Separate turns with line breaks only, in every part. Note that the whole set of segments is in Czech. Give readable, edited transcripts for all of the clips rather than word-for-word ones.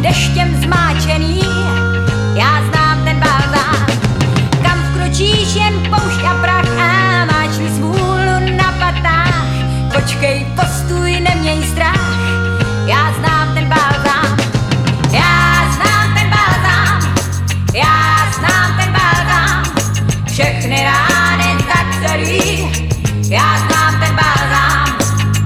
deštěm zmáčený. Já znám ten balzám, kam vkročíš jen poušť a prach a máš-li smůlu na patách. Počkej, postuj, neměj strach, já znám ten balzám. Já znám ten balzám, já znám ten balzám, všechny rány za který, já znám ten balzám.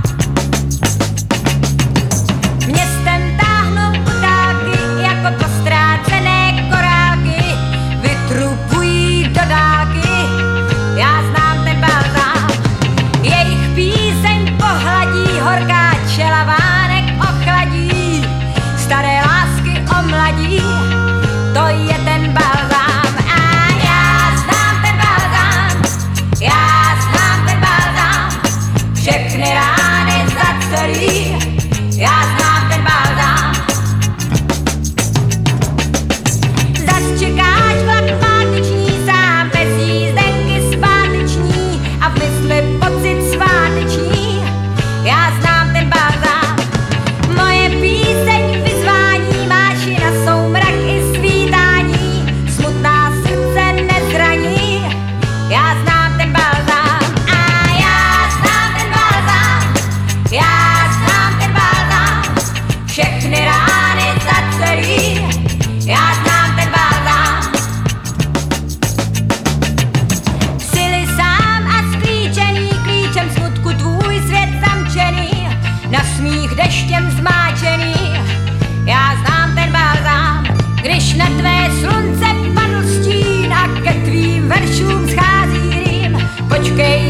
Městem táhnou ptáky jako postrácené korálky, vytrupují do dálky, já znám ten balzám. Jejich píseň pohladí, horká čelavánek ochladí, staré lásky omladí, to je ten balzám. A já znám ten balzám, já znám ten balzám, všechny rány za celý, já znám ten balzám. Zas čekáš vlak páteční, sám bez jízdenky zpáteční a v mysli pocit sváteční, já znám ten balzám. Moje píseň vyzvání, máš ji na soumrak i svítání, smutná srdce nezraní, já znám ten balzám. A já znám ten balzám, já znám ten balzám, všechny rány za celý, já znám ten balzám. Sily sám a sklíčený, klíčem smutku tvůj svět zamčený, na smích deštěm zmáčený, já znám ten balzám. Když na tvé slunce padl stín a ke tvým veršům schází rým, počkej,